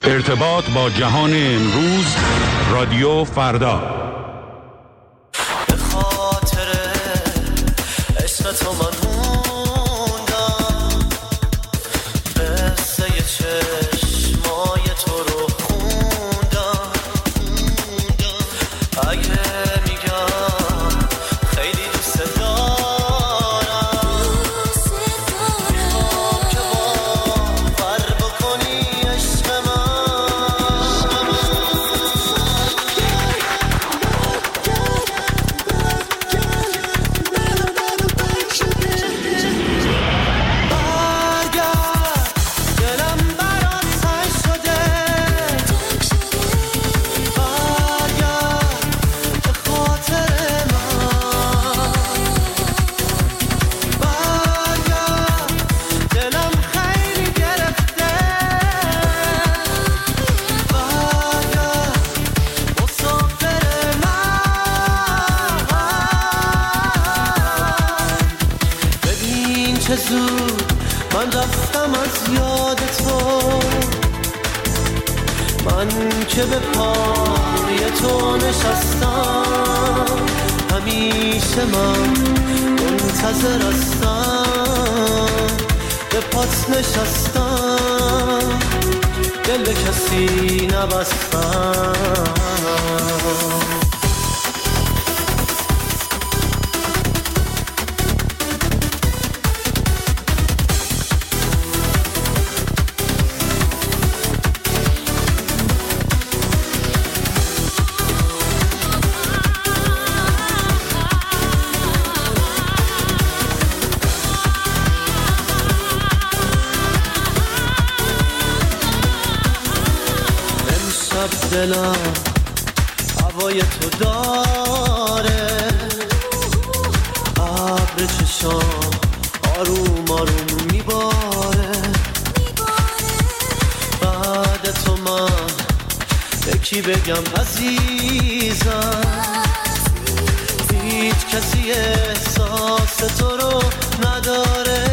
ارتباط با جهان امروز، رادیو فردا. به خاطر عشق تو من موندم، قصه چشمای تو رو خوندم. اگه میگم خیلی دوست دارم، میخوام که باور بکنی عشق من. چه زود من رفتم از یاد تو، من که به پای تو نشستم، همیشه من منتظر هستم، به پات نشستم، دل به کسی نبستم. دلم هوای تو داره، ابر چشام آروم آروم میباره، بعد تو من به کی بگم عزیزم، هیچ کسی احساس تو رو نداره.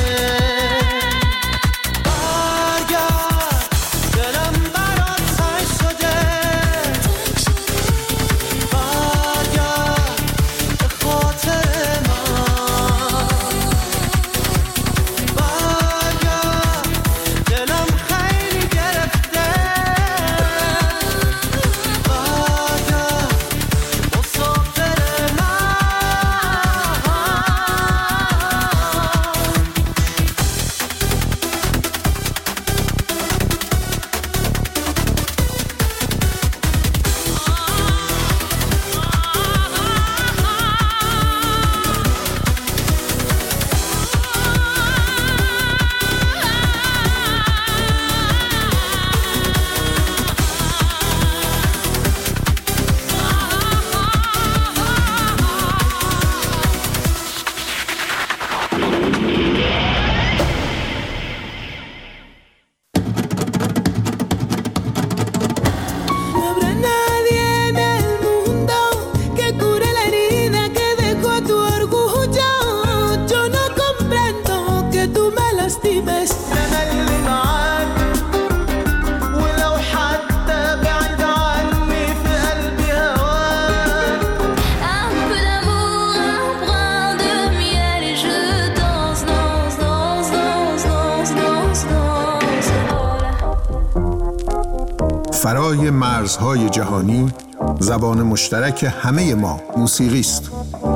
فرای مرزهای جهانی، زبان مشترک همه ما موسیقی است.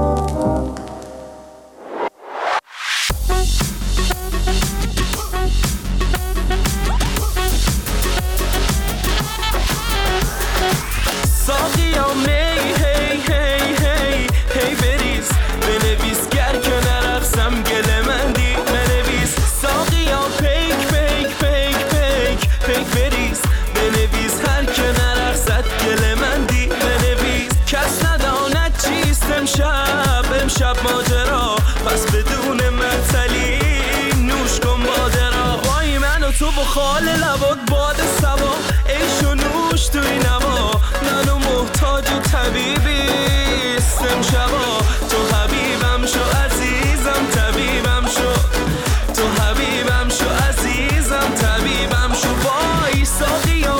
امشب ماجرا پس بدون معطلی نوش کن باده را، وای من و تو بخال لبات باد سوا، عیش و نوش توی نوا، منو محتاج و طبیبیست امشبا، تو حبیبم شو عزیزم طبیبم شو، تو حبیبم شو عزیزم طبیبم شو، وای ساقیا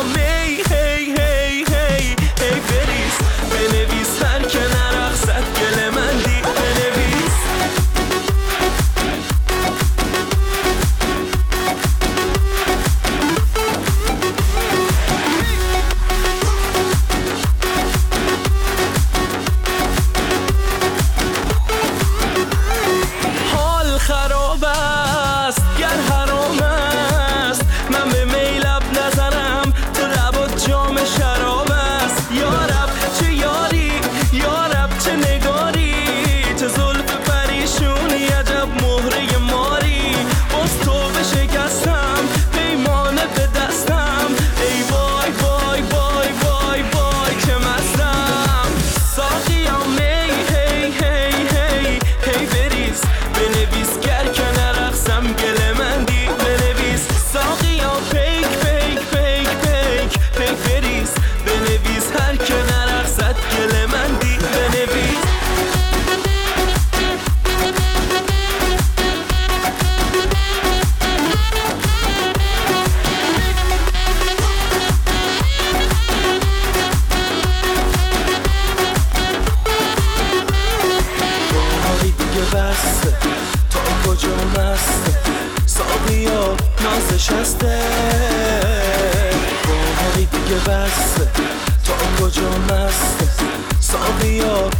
دیگه بسته تا کجا مسته ساقیا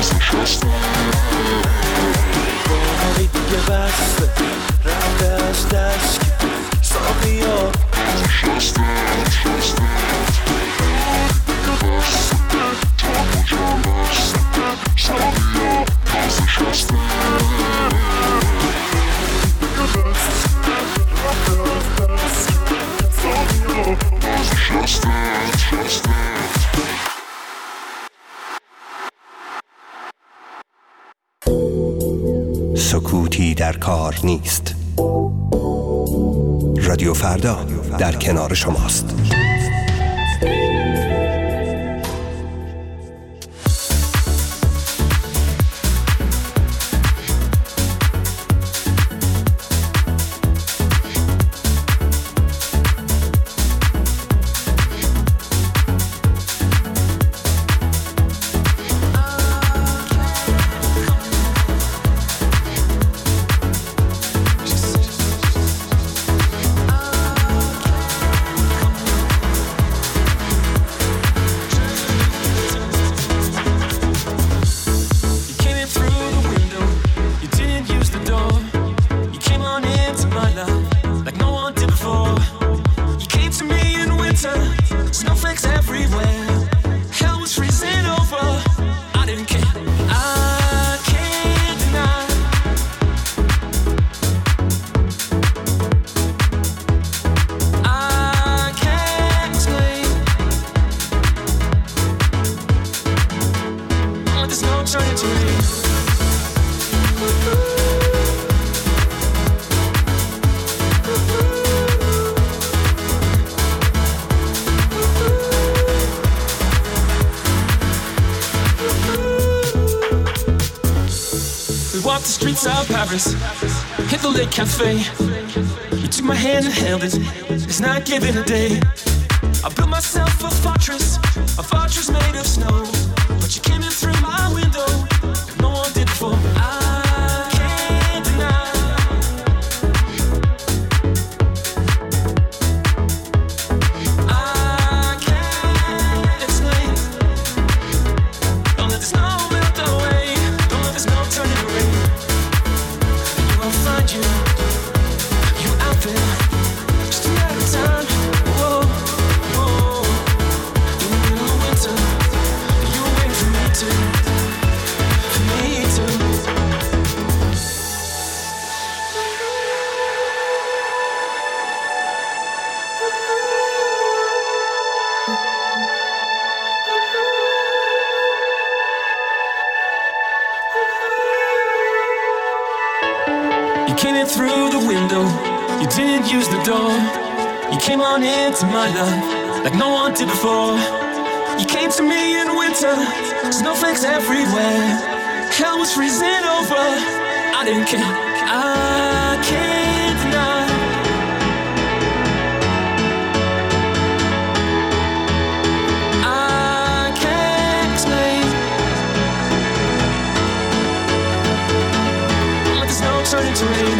باقی دیگه بسته رفته از دشت ساقیا سکوتی در کار نیست. رادیو فردا در کنار شماست. Hit the Lake Cafe. You took my hand and held it. It's not giving a day. I built myself a fortress made of snow. But you came in through my window. No one did before. I can't deny. I can't explain. Don't let the snow melt away. Don't let the snow turn it away. I'll find you out there, just a matter of time. Whoa, whoa. In the middle of winter, you're waiting for me to. You came in through the window, you didn't use the door. You came on into my life like no one did before. You came to me in winter, snowflakes everywhere. Hell was freezing over, I didn't care. I can't deny. I can't explain. Don't let the snow turn into rain.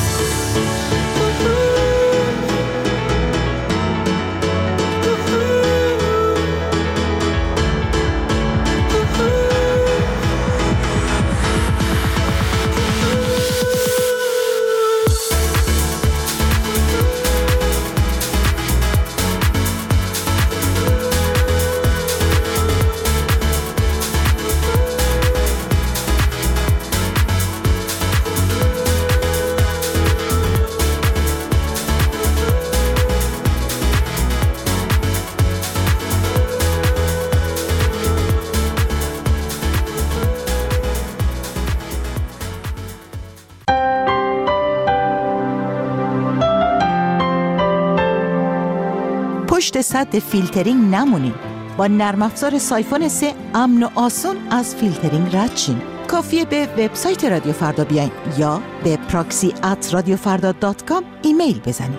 پشت سد فیلترینگ نمونین. با نرم افزار سایفون 3 امن و آسون از فیلترینگ رد شین. کافیه به وبسایت رادیو فردا بیاین یا به proxy@radiofarda.com ایمیل بزنین.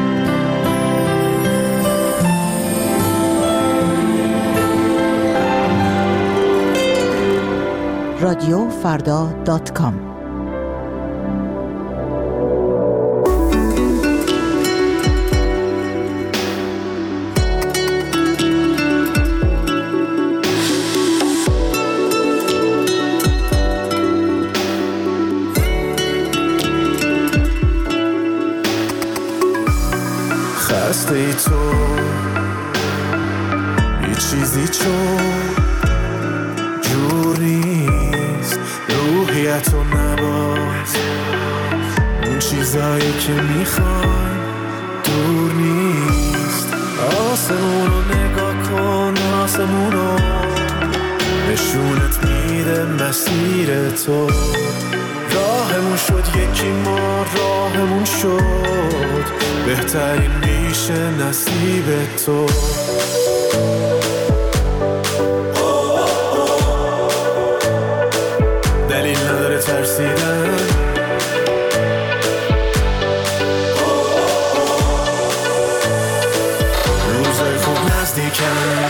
radiofarda.com. تو هیچ چیزی چون جور نیست، روحیتو نباز، اون چیزایی که میخوای دور نیست. آسمونو نگاه کن، آسمونو نشونت میده مسیر تو. راهمون شد یکی، ما راهمون شد، بهترین میشه نصیب تو. دلیل نداره ترسیدن، روزای خوب نزدیکن.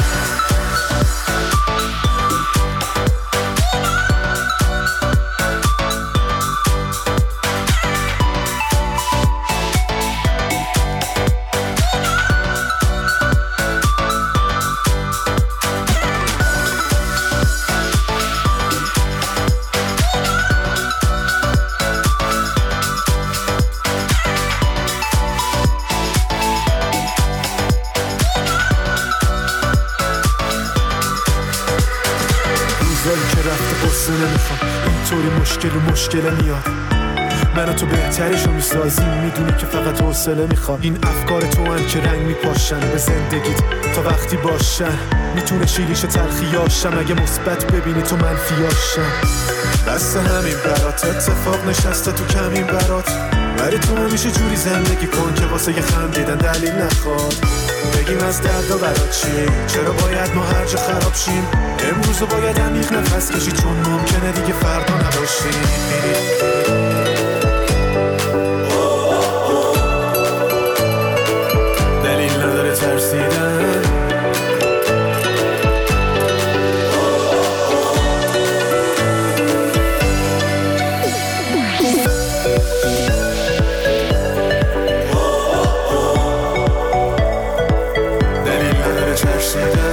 مشکل میاد، من و تو بهتریشو میسازیم، میدونی که فقط حوصله میخواد. این افکار تو هم که رنگ میپاشن به زندگیت تا وقتی باشن، میتونه شیریش تلخیاشم اگه مثبت ببینی تو منفیاشم. بس همین برات اتفاق نشسته تو کمین برات، ولی تو همیشه جوری زندگی کن که واسه یه خندیدن دلیل نخواد. بگیم از دردا برات چی، چرا باید ما هر جا خراب شیم؟ امروزو باید عمیق نفس کشی، چون ممکنه دیگه فردا نباشیم. دلیل نداره ترسیدن، دلیل نداره ترسیدن.